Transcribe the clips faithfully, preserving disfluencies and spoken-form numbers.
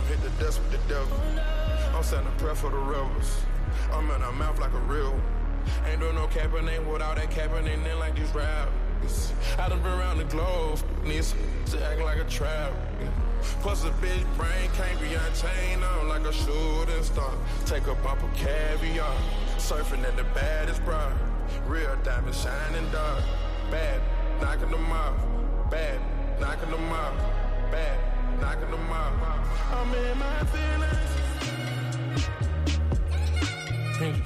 hit the dust with the devil. I'm sending prayer for the rebels. I'm in her mouth like a real one. Ain't doing no capping, ain't without that capping, ain't in like these rappers. I done been around the globe, needs to act like a trap. Plus a bitch brain can't be unchained, I'm like a shooting star. Take a bump of caviar, surfing at the baddest broad. Real diamond shining dark. Bad, knocking them off. Bad, knocking them off. Bad, knocking them off. I'm in my feelings. Dangerous.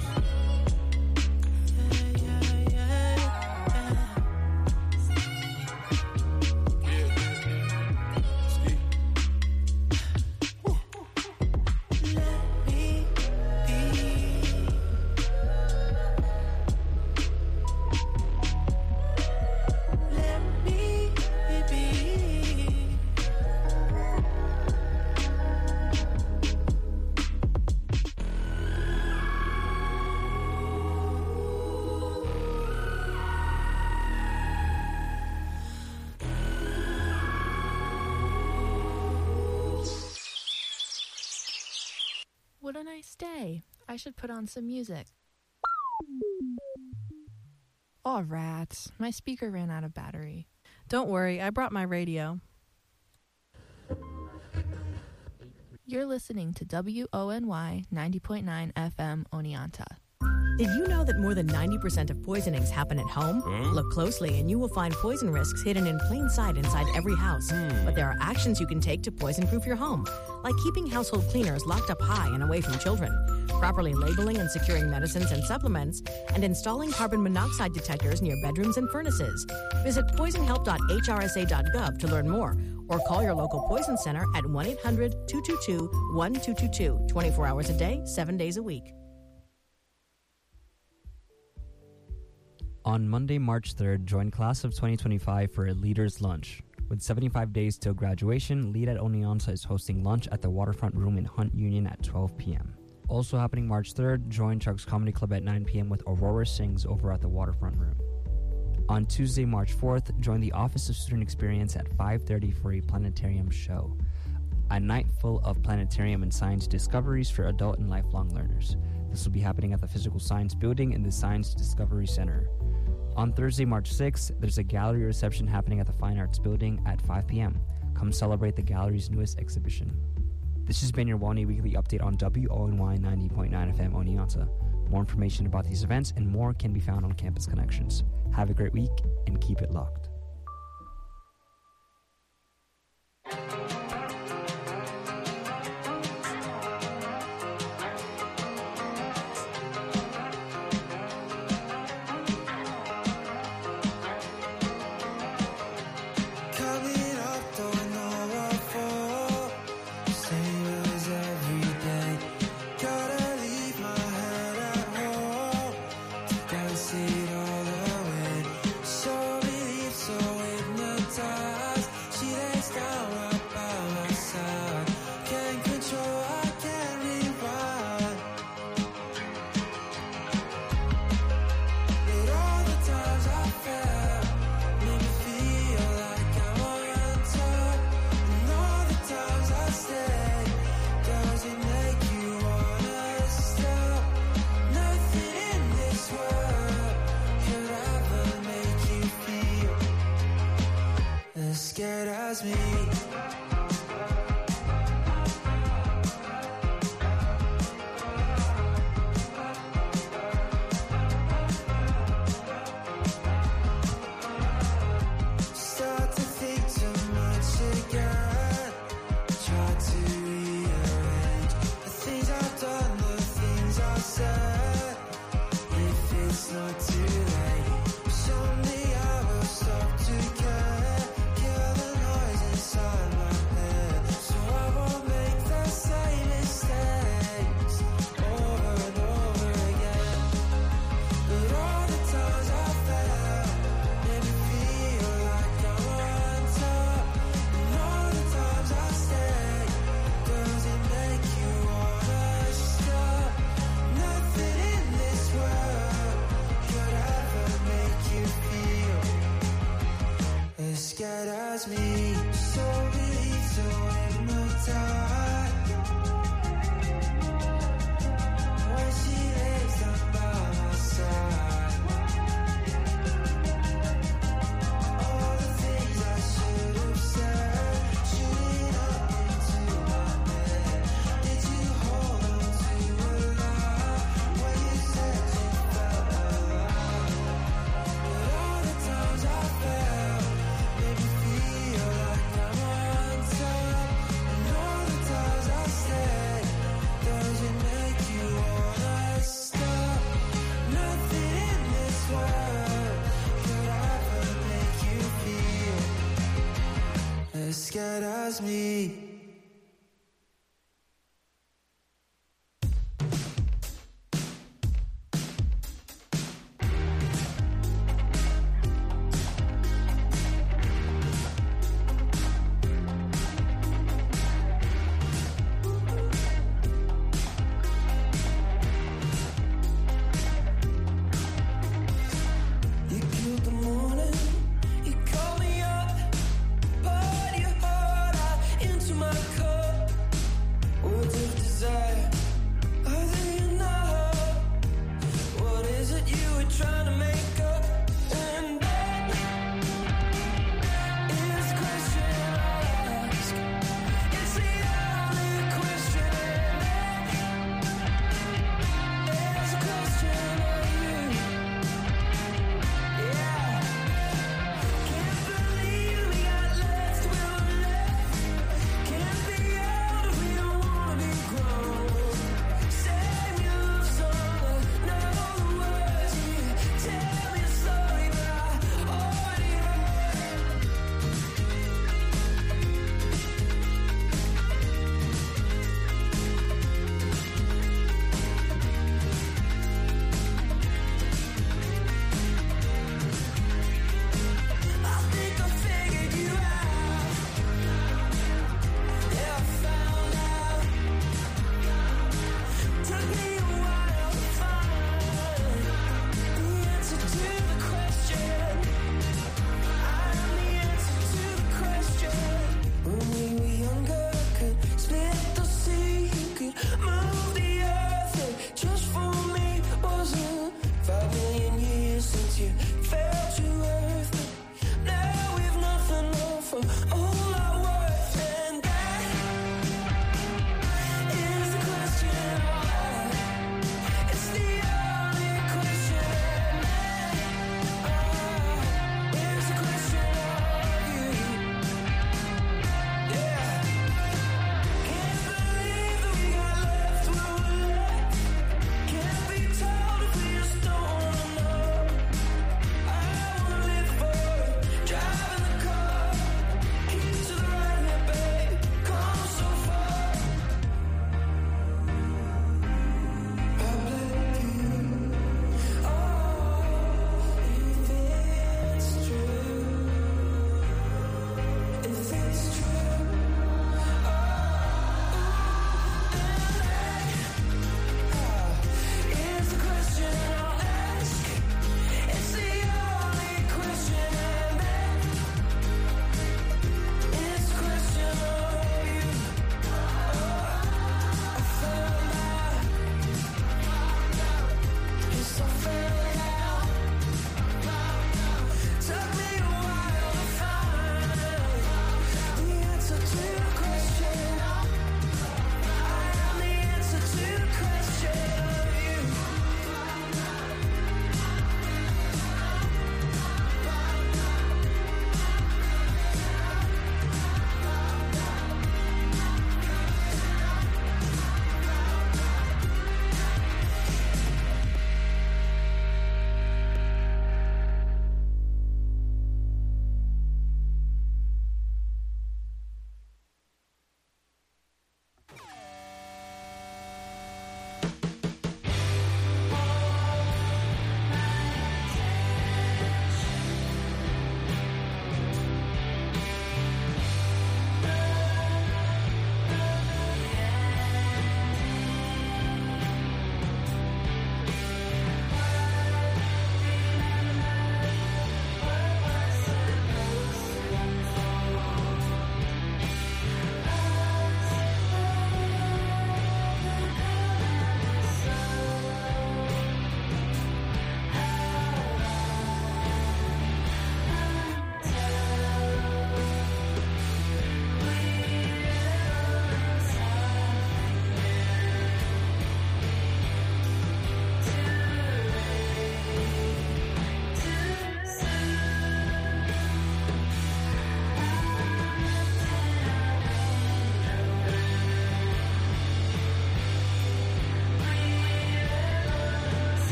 What a nice day. I should put on some music. Aw, rats. My speaker ran out of battery. Don't worry, I brought my radio. You're listening to W O N Y ninety point nine F M Oneonta. Did you know that more than ninety percent of poisonings happen at home? Huh? Look closely and you will find poison risks hidden in plain sight inside every house. Hmm. But there are actions you can take to poison-proof your home, like keeping household cleaners locked up high and away from children, properly labeling and securing medicines and supplements, and installing carbon monoxide detectors near bedrooms and furnaces. Visit poison help dot H R S A dot gov to learn more, or call your local poison center at one eight hundred two two two one two two two, twenty-four hours a day, seven days a week. On Monday, March third, join class of twenty twenty-five for a Leaders Lunch. With seventy-five days till graduation, Lead at Oneonta is hosting lunch at the Waterfront Room in Hunt Union at twelve p.m. Also happening March third, join Chuck's Comedy Club at nine p.m. with Aurora Sings over at the Waterfront Room. On Tuesday, March fourth, join the Office of Student Experience at five thirty for a planetarium show. A night full of planetarium and science discoveries for adult and lifelong learners. This will be happening at the Physical Science Building in the Science Discovery Center. On Thursday, March sixth, there's a gallery reception happening at the Fine Arts Building at five p.m. Come celebrate the gallery's newest exhibition. This has been your Wani Weekly Update on W O N Y ninety point nine F M Oneonta. More information about these events and more can be found on Campus Connections. Have a great week and keep it locked. Scared as me, so relieved, so hypnotized. scared as me. To my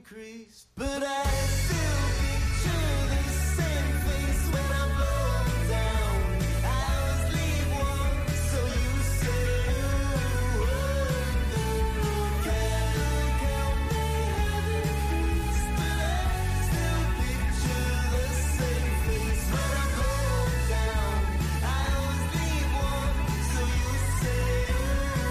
increased, but I still picture the same face when I'm blowing down. I always leave one, so you say you would. Can't look out, they haven't fixed, but I still picture the same face when I'm blowing down. I always leave one, so you say you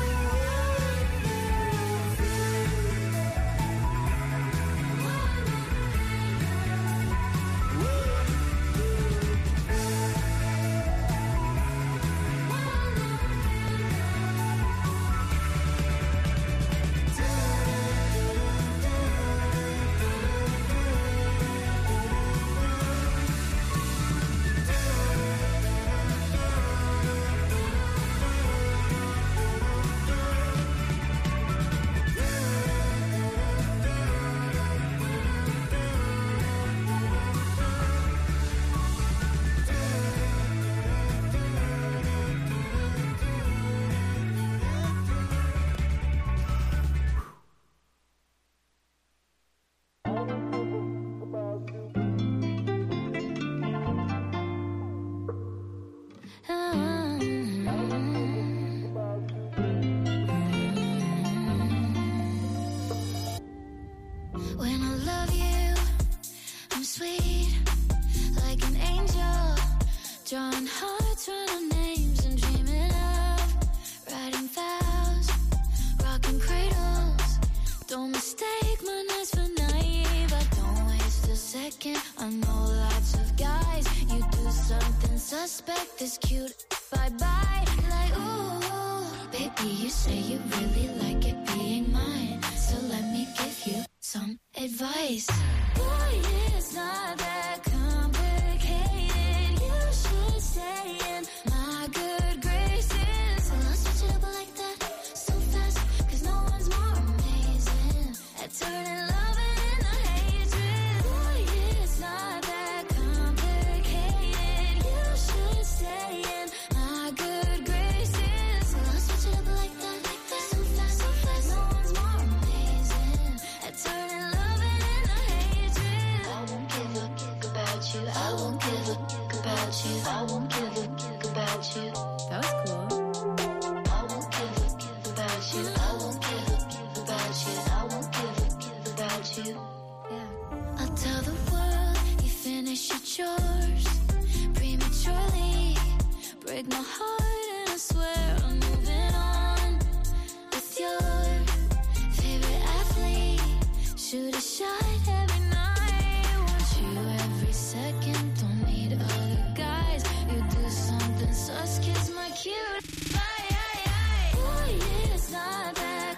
When I love you, I'm sweet, like an angel, drawing hearts, running names and dreaming of writing vows, rocking cradles. Don't mistake my nights for naive, I don't waste a second. I know lots of guys, you do something suspect, this cute, bye-bye. Like, ooh, baby, you say you really like it being mine, so let me give you some advice. Boy, it's not that complicated. You should stay in my good graces. Well, I'll switch it up like that so fast, cause no one's more amazing at turning love into hatred. Boy, it's not that complicated. You should stay in my good graces. Well, I'll switch it up like that so fast, so fast. No one's more amazing at turning love into hatred. I won't give a fuck about you. I won't give a fuck about you. I won't give a fuck about you. That was cool. I won't give a fuck about you. I won't give a fuck about you. I won't give a fuck about you. Yeah. I'll tell the world you finish your chores prematurely. Break my heart and I swear I'm moving on with your favorite athlete. Shoot a shot every night. Want you every second. Don't need other guys. You do something sus, kiss my cute. Aye, aye, aye. Boy, it's not that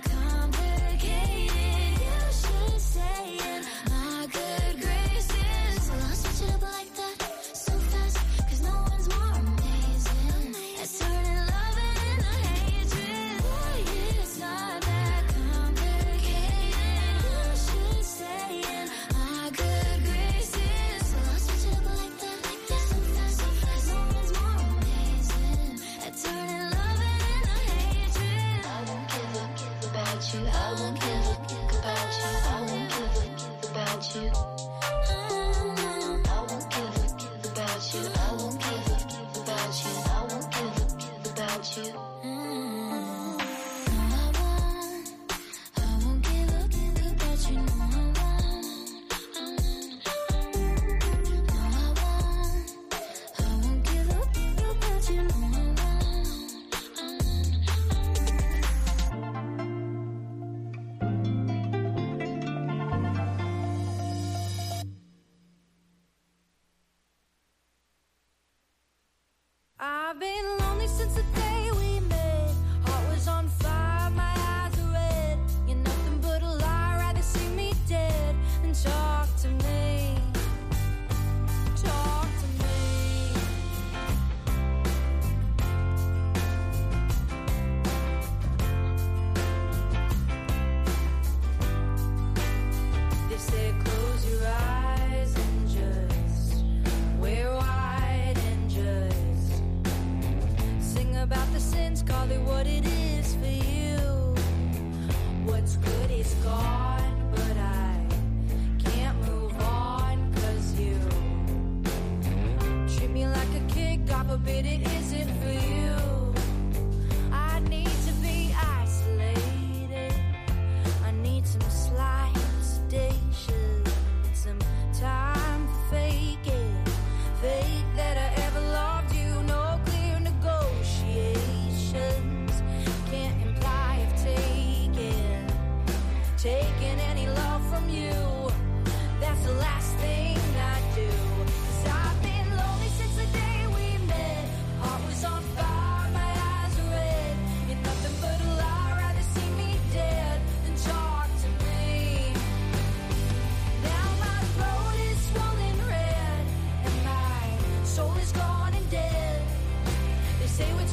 complicated. You should stay in my good graces. Well, I'll switch it up like that so fast, cause no one's more amazing at turning love into hatred. Boy, it's not that complicated. You should stay in my good graces. Well, I'll switch it up like that so fast, so fast. No one's more amazing at turning love into hatred. I won't give a fuck about you. I won't give a fuck about you. I won't give a fuck about you. I won't give a fuck about you. I won't give a fuck about you. I won't give a fuck about you. No, I won't. I won't give a fuck about you. No, I won't. No, I won't. I won't give a fuck about you. No, I won't. I've been lonely since the day we met. Heart was on fire, my eyes are red. You're nothing but a lie, rather see me dead than talk to me. Talk to me. They say close your eyes and just wear white and just sing about the sins, call it what it is for you. What's good is gone, but I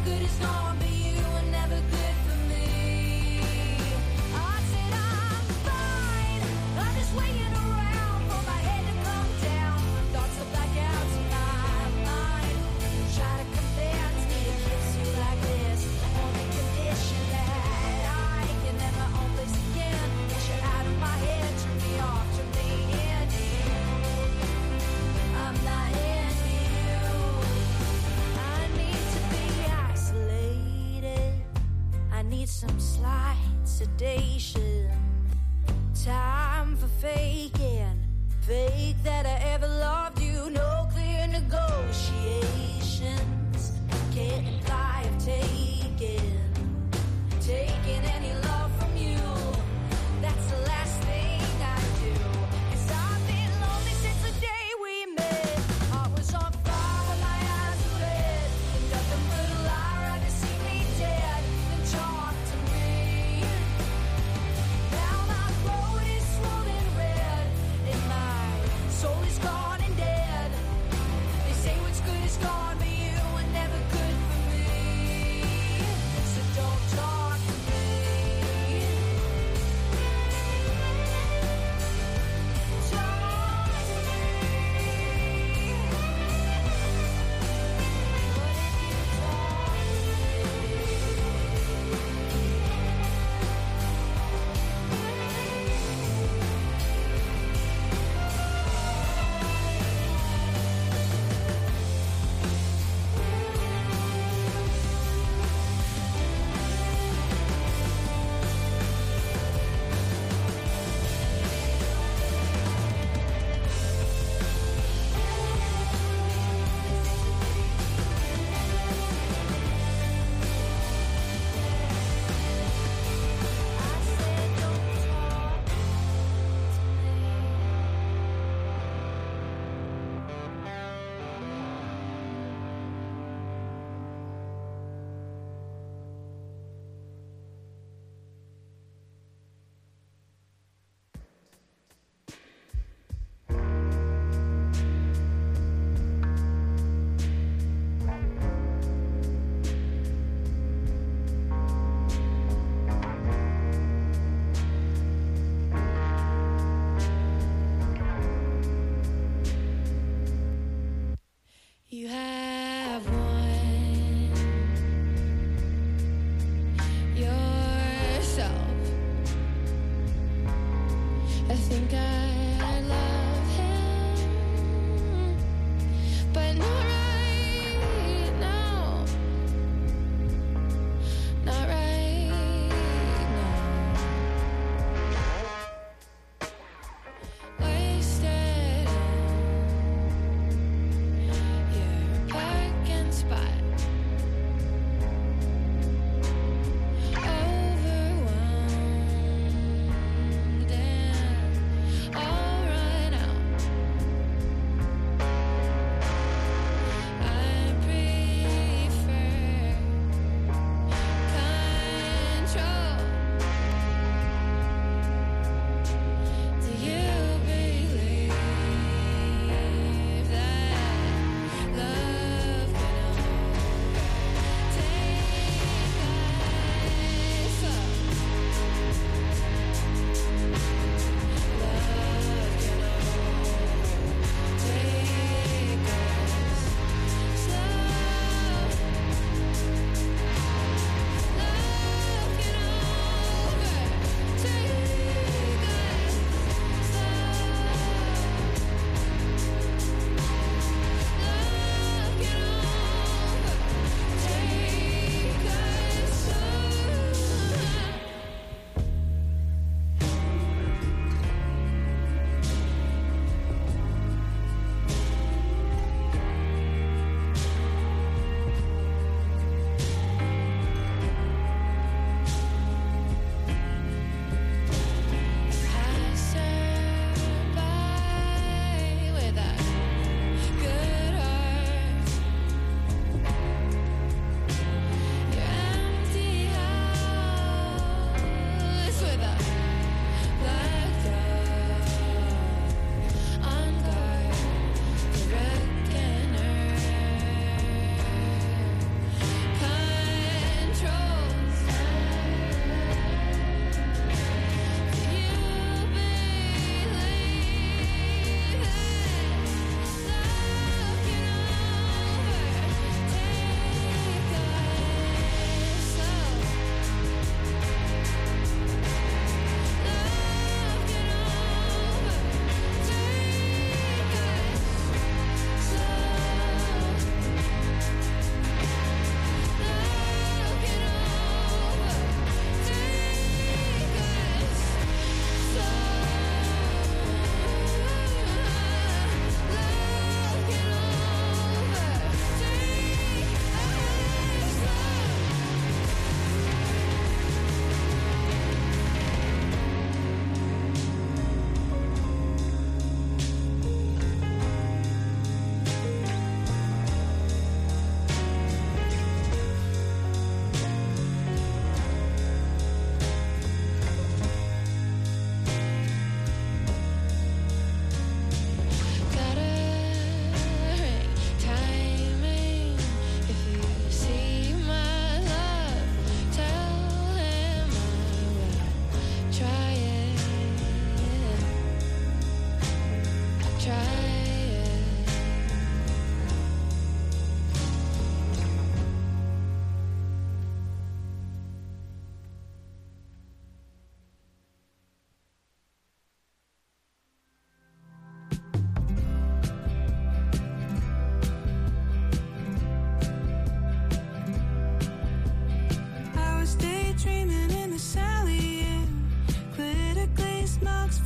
good is gone, but you were never good for me. I said I'm fine, I'm just waiting around for my head to come down, thoughts to black out in my mind. Try to convince me to kiss you like this, on the condition that I can have my own place again. Get you out of my head, turn me off, turn me into you. I'm not into you. I need to be isolated. I need some slight sedation. Time for faking, fake that I ever loved you. No clear negotiations. Can't imply I've taken, taken any love from you. That's the last thing I do. 'Cause I've been lonely since the day we met. I was on fire with my eyes red. Nothing but a lie, rather see me dead than talk to me. Now my road is swollen red, and my soul is gone and dead. They say what's good is gone, but you were never good for me.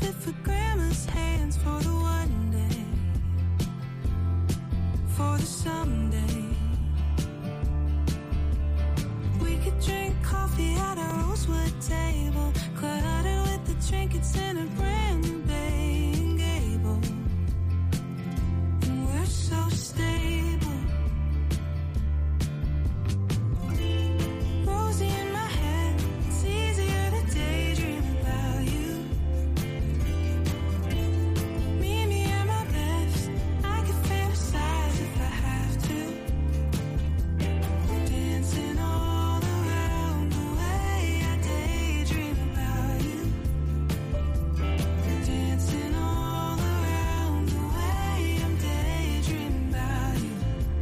it for grandma's hands for the one day, for the someday. We could drink coffee at a rosewood table, cluttered with the trinkets in a brand new Bay and Gable. And we're so stable. Rosy in my head, it's easier to daydream about you. Me, me at my best, I can fantasize if I have to. Dancing all around the way I daydream about you. Dancing all around the way I'm daydreaming about you.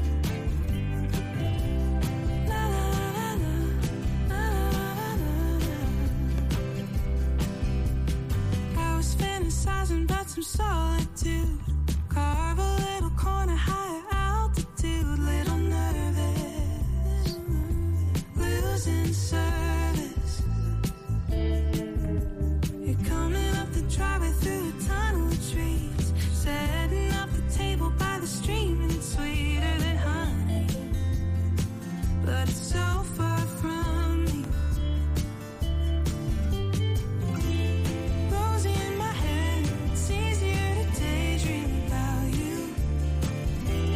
La la la la, la la la la. I was fantasizing about some solitude. Carve a little corner higher altitude. Little nervous, losing service. You're coming up the driveway through a tunnel of trees, setting up the table by the stream, and it's sweeter than honey, but it's so far from me. Rosy in my head, it's easier to daydream about you.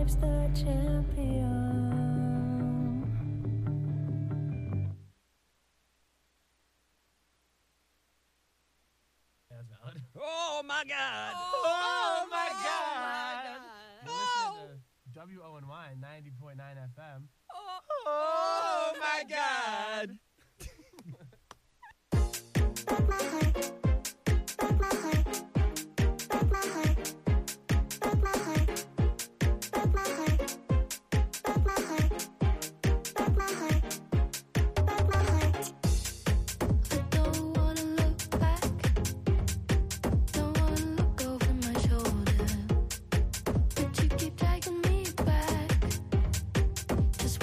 life's the champion. That's valid. Oh my God! Oh, my God! You're listening to W O N Y ninety point nine F M. Oh my God! Don't wanna look back, don't wanna look over my shoulder, but you keep dragging me back. Just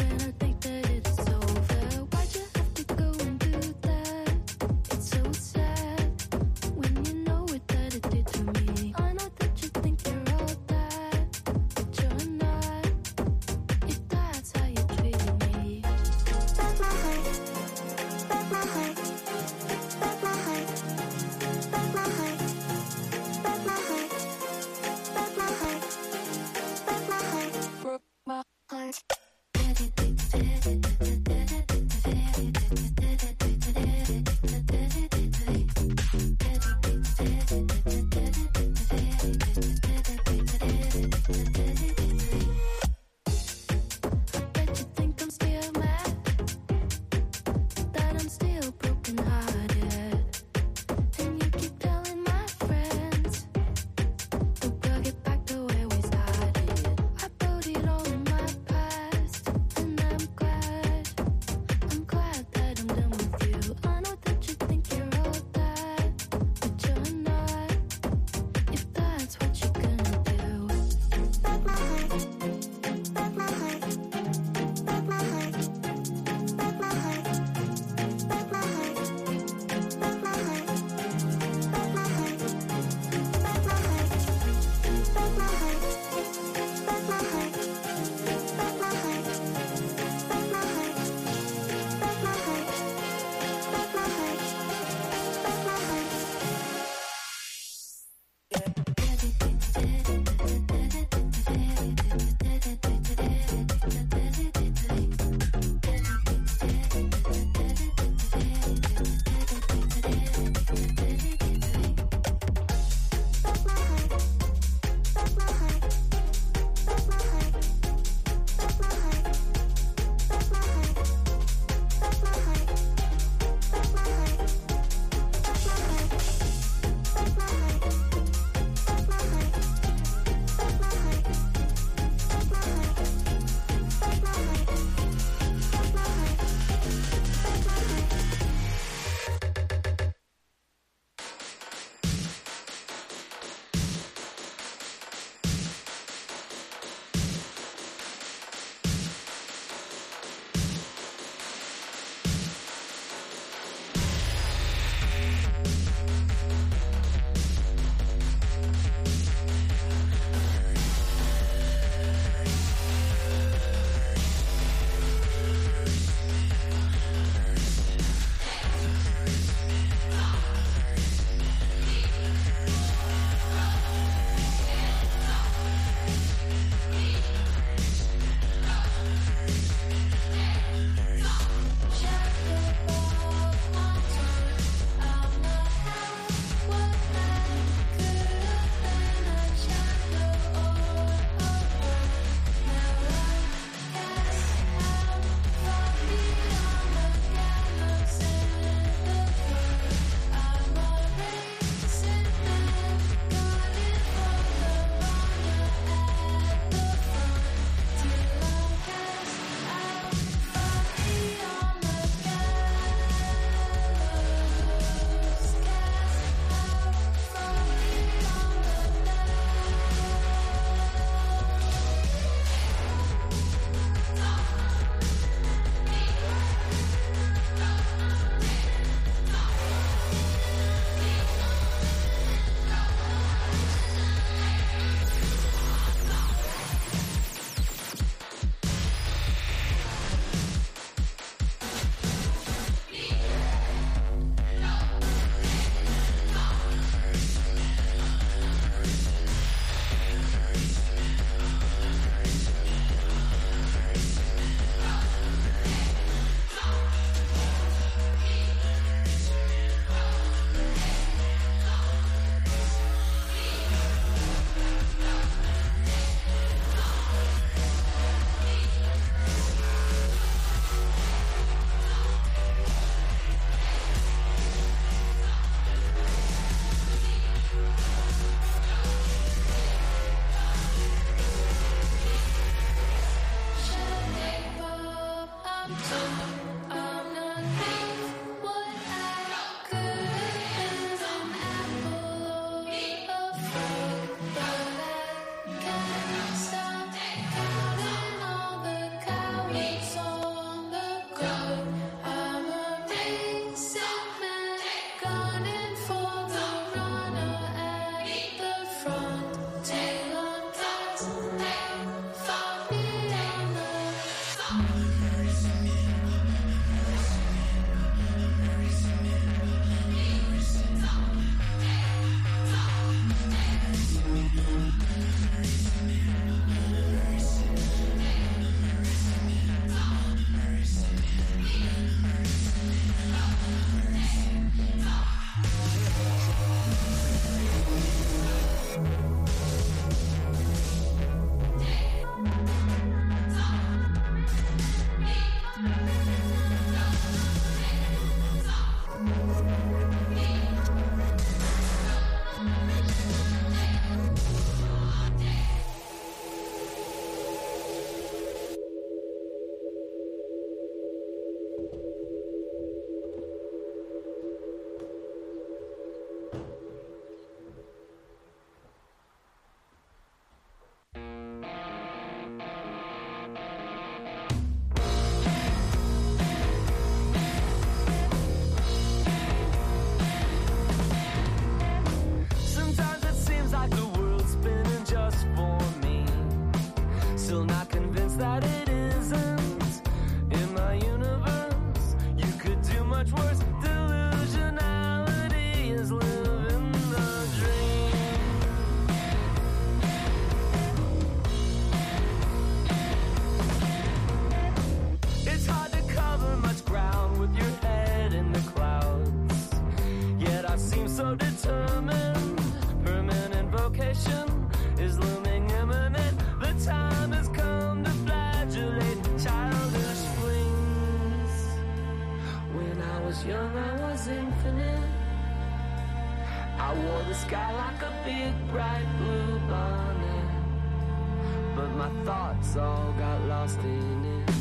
sky like a big bright blue bonnet, but my thoughts all got lost in it.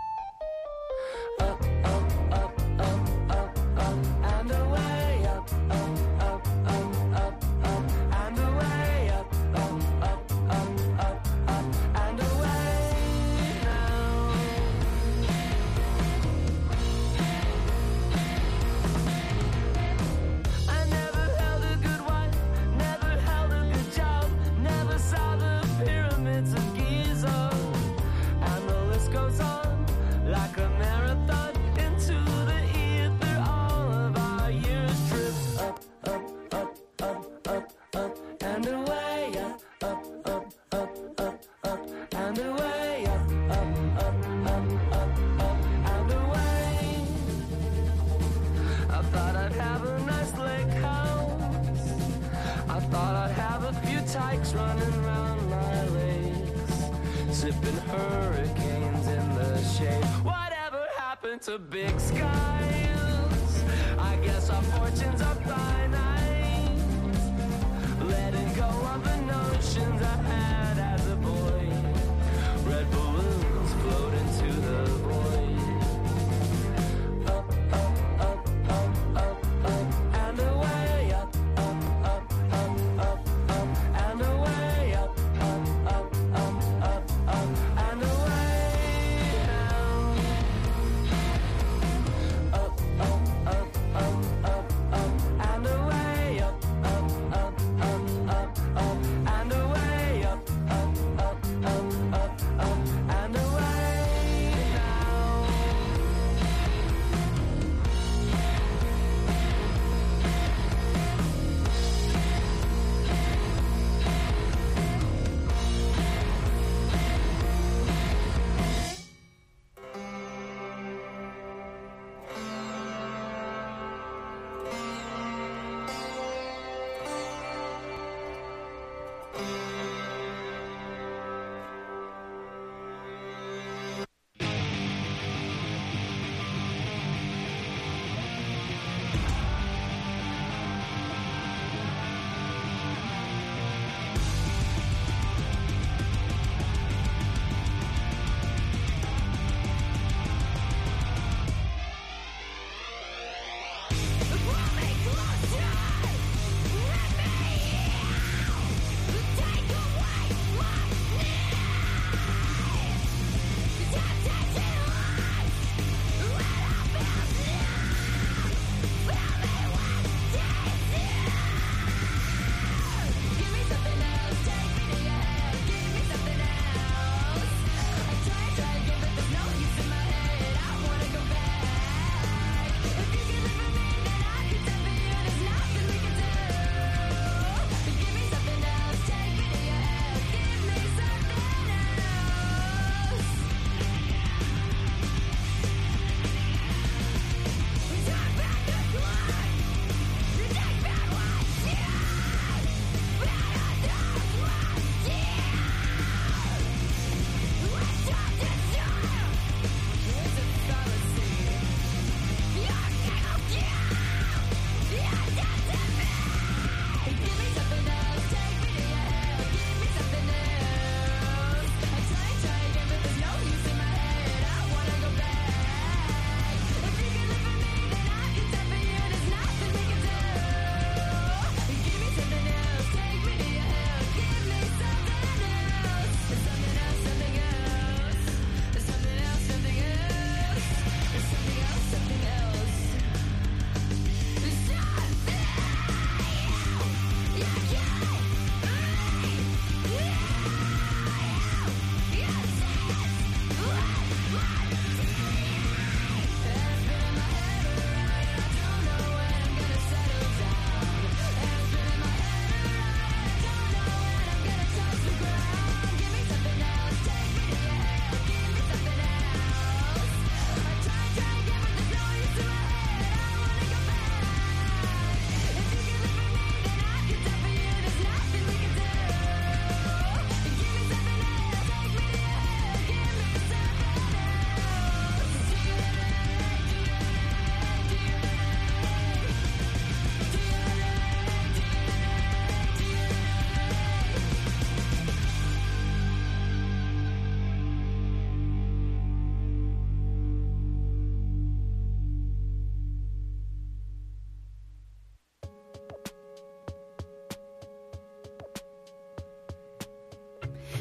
Up, up, up, up, up, up, and away, up, up, up, up, up, up, and away, up, up, up, up, up, up, and away now. I never held a good wife, never held a good job, never saw the pyramids of Giza, and the list goes on like a marathon into the ether. All of our years tripped up, up, up, up, up, up, and away, up, up, up, up, up, up, and away, up, up, up, up, up, up, and away. I thought I'd have a nice lake house, I thought I'd have a few tykes running round my legs, sipping hurricanes in the shade. Whatever happened to big skies? I guess our fortunes are finite, letting go of the notions I had as a boy. Red balloons float into the void. Up, up, up, up, up, up, and away, up, up, up, up, up, up, and away, up, up, up, up, up, up, and away now. Up, up, up, up, up, up, and away.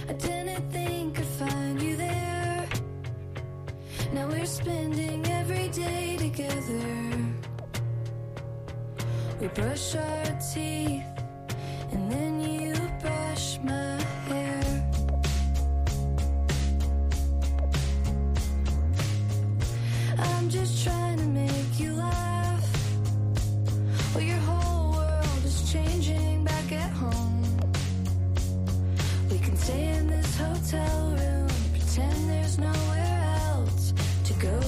I didn't think I'd find you there. Now we're spending every day together. We brush our teeth, and then you brush my hair. I'm just trying to make you laugh, well, your whole world is changing back at home. We can stay in this hotel room, pretend there's nowhere else to go.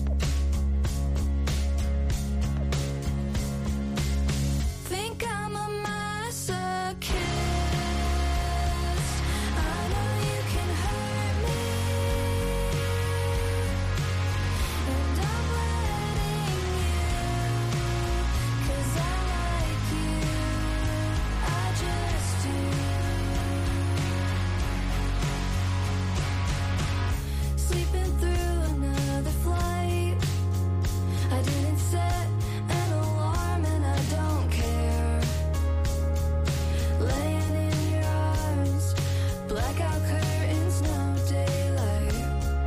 Think I'm a masochist. I know you can hurt me, and I'm letting you, 'cause I like you, I just do. Sleeping through another flight, I didn't set an alarm and I don't care. Laying in your arms, blackout curtains, no daylight.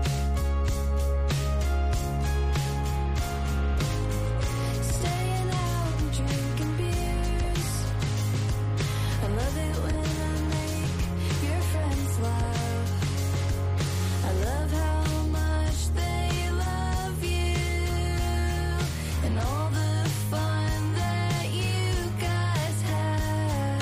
Staying out and drinking beers. I love it when I make your friends laugh. I love how much they love you, and all the fun that you guys have.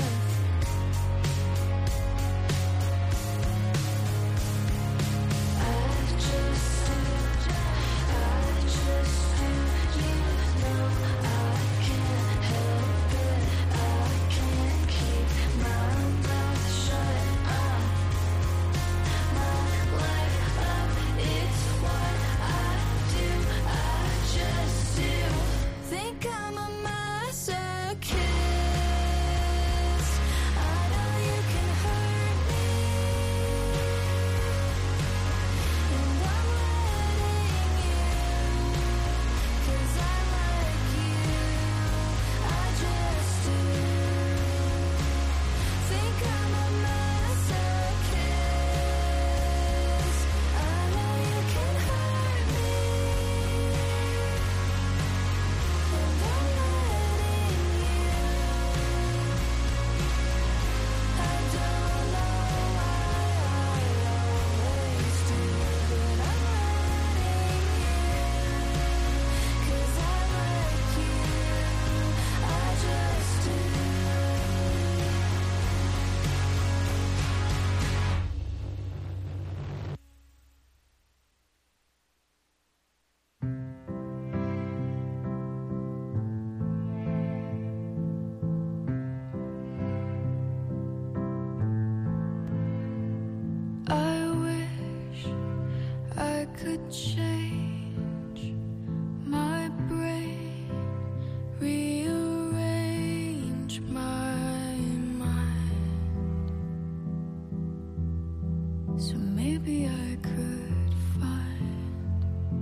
I just do, I just do, you know I can't help it, I can't keep my mouth shut. I'm my life up, it's what I do, I just do. Think I'm a masochist. I know you can hurt me, and I'm letting you, 'cause I like you, I just do. Think I'm a masochist. I know you can hurt me, and I'm letting you. I don't know why I always do, but I'm letting you, 'cause I like you, I just do. I wish I could change my brain, rearrange my mind, so maybe I could find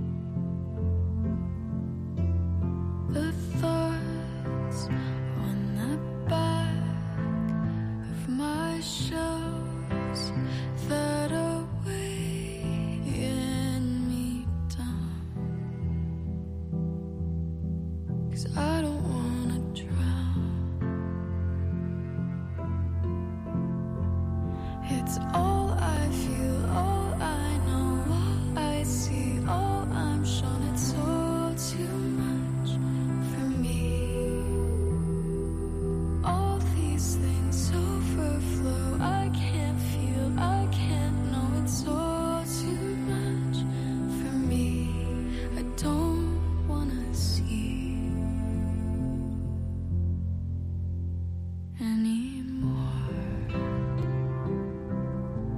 the thoughts on the back of my shelves that are weighing me down, 'cause I don't wanna drown. It's all I feel, all I know, all I see, all I'm shown. It's all too much for me. All these things overflow. I can't feel, I can't know. It's all too much for me. I don't wanna see anymore.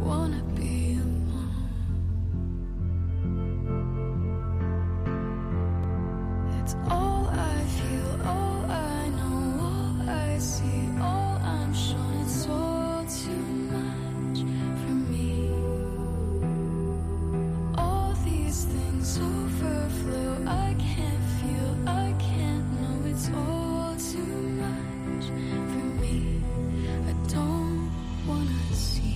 wanna be alone. It's all I feel, all I know, all I see, all I'm shown. It's all too much for me. All these things overflow. I can't feel, I can't know. It's all too much for me. I don't wanna see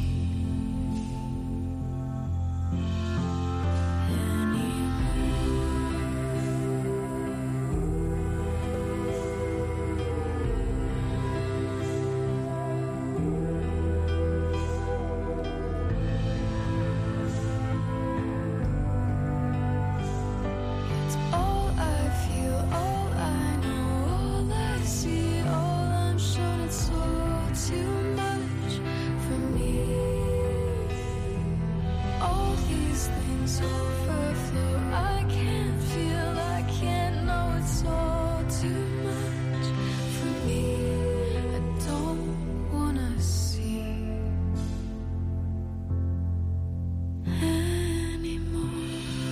It's all I feel, all I know, all I see, all I'm shown. It's all too much for me. All these things overflow. I can't feel, I can't know. It's all too much for me. I don't wanna see anymore.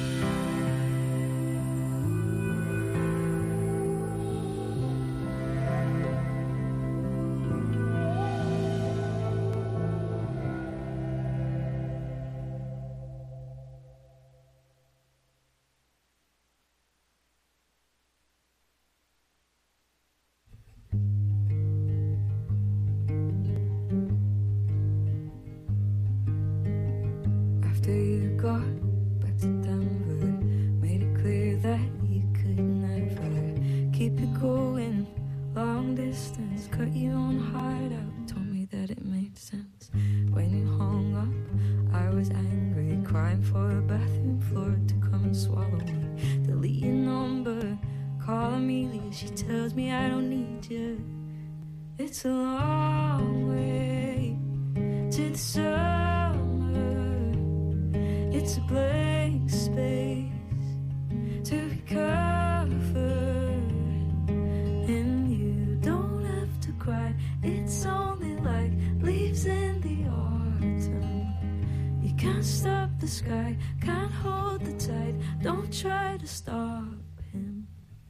After you got back to Denver, made it clear that you could never keep it going long distance. Cut your own heart out, told me that it made sense. When you hung up, I was angry, crying for a bathroom floor to come and swallow me. Delete your number, call Amelia, she tells me I don't need you. It's a long way to the summer. It's a blank space to recover, and you don't have to cry. It's only like leaves in the autumn. You can't stop the sky, can't hold the tide. Don't try to stop him.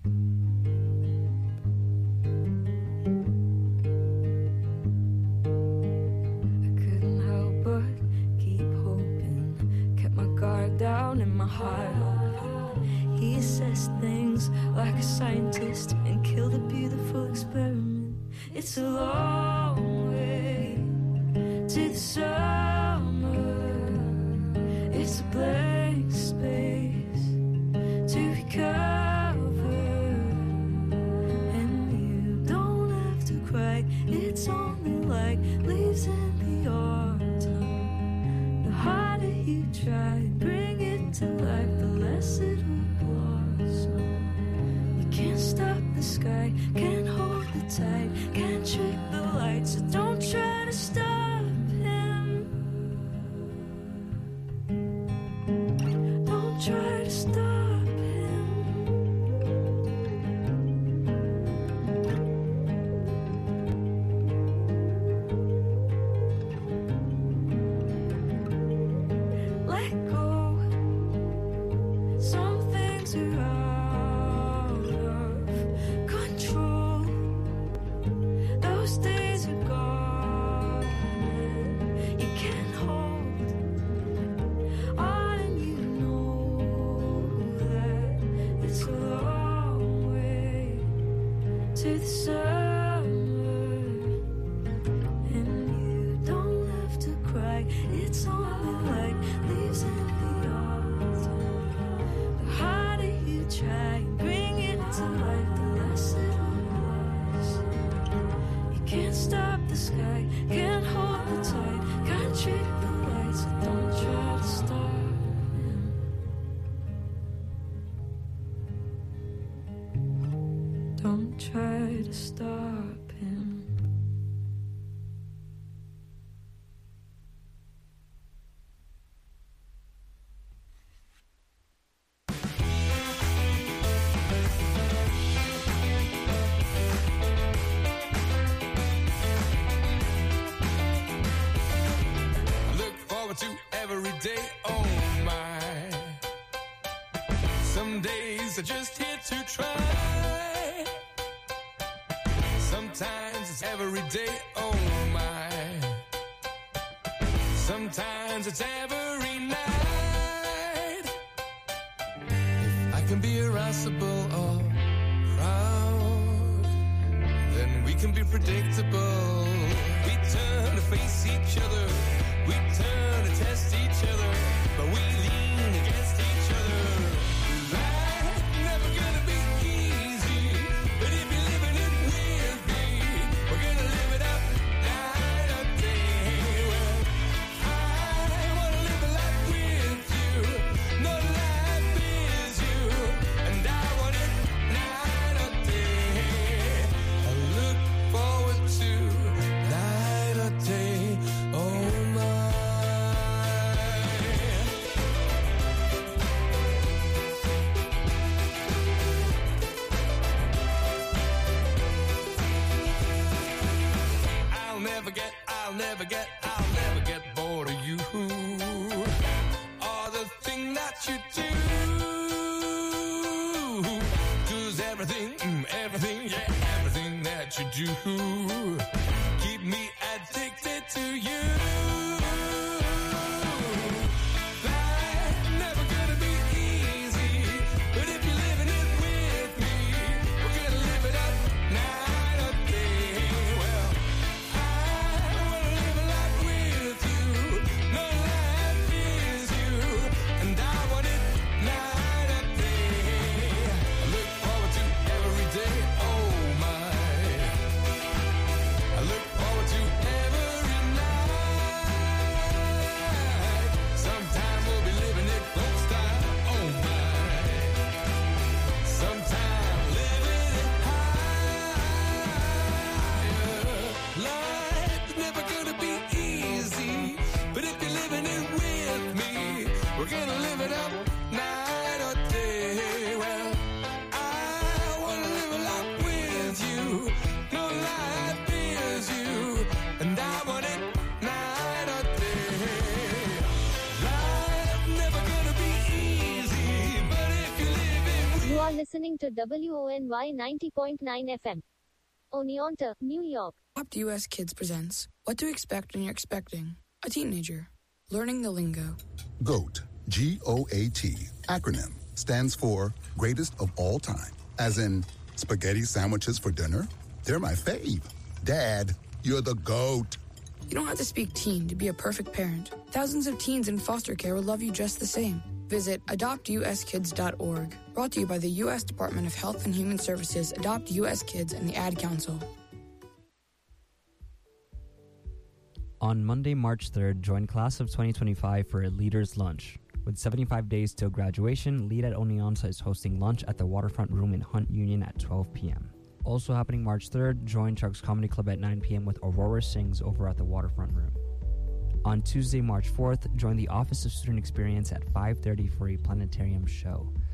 I couldn't help but keep hoping, kept my guard down and my heart open. He says things like a scientist and killed a beautiful experiment. It's a long way to the summer. It's a blank space to recover, and you don't have to cry. It's only like leaves in the autumn. The harder you try, bring it to life, the less it will blossom. You can't stop the sky, can't hold the tide, can't trick the light, so don't try to stop him. Don't try to stop him. Let go. Some things are out of control. Those days are gone. You can't hold on, and you know that it's a long way to the summer, and you don't have to cry. It's only like leaves in the autumn. The harder you try, bring it to life, the less it was. You can't stop the sky, can't hold the tide, can't trick the light, so don't try to stop him. Don't try to stop him. forward to every day. Oh my. Some days are just here to try. Sometimes it's every day. Oh my. Sometimes it's every night. If I can be irascible or proud, then we can be predictable. We turn to face each other. We turn to test each other. But we lean against each other. Life's never gonna be easy. But if you're living it with me, we're gonna live it up night or day. Well, I wanna live a life with you. No life is you. And I want it night or day. I look forward to night or day. Oh my. I'll never get, I'll never get, I'll never get bored of you. Or the thing that you do. 'Cause everything, mm, everything, yeah, everything that you do keep me addicted to you. Life's never gonna be easy, but if you're living it with me, we're gonna live it up night or day. Well, I wanna live a life with you. No life is you, and I want it night or day. I look forward to every day. Oh my. I look forward to every night. Sometime we'll be living it folk style. Oh my. Sometime living it higher. Life's never gonna be easy, but if you're living it with me, we're gonna live it up night or day. Well, I wanna live a life with you. No life is you, and I want it night or day. Life's never gonna be easy, but if you live it with You are listening to W O N Y ninety point nine F M. Oneonta, New York. Adopt U S Kids presents What to Expect When You're Expecting a Teenager. Learning the lingo. GOAT, G O A T, acronym, stands for Greatest of All Time. As in, spaghetti sandwiches for dinner? They're my fave. Dad, you're the GOAT. You don't have to speak teen to be a perfect parent. Thousands of teens in foster care will love you just the same. Visit adopt u s kids dot org. Brought to you by the U S Department of Health and Human Services, Adopt U S Kids, and the Ad Council. On Monday, March third, join class of twenty twenty-five for a leaders lunch. With seventy-five days till graduation, Lead at Oneonta is hosting lunch at the Waterfront Room in Hunt Union at twelve p.m. Also happening March third, join Chuck's Comedy Club at nine p.m. with Aurora Sings over at the Waterfront Room. On Tuesday, March fourth, join the Office of Student Experience at five thirty for a planetarium show.